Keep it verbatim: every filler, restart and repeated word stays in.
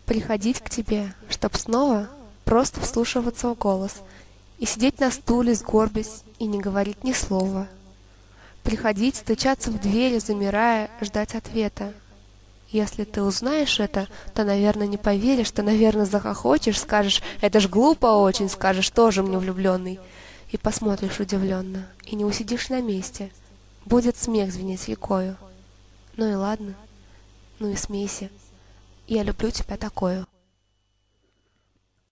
Приходить к тебе, чтоб снова просто вслушиваться в голос и сидеть на стуле, сгорбясь, и не говорить ни слова. Приходить, стучаться в двери, замирая, ждать ответа. Если ты узнаешь это, то, наверное, не поверишь, то, наверное, захохочешь, скажешь: «Это ж глупо очень», скажешь: «Тоже мне влюбленный». И посмотришь удивленно, и не усидишь на месте. Будет смех звенеть векою. Ну и ладно, ну и смейся. Я люблю тебя такую.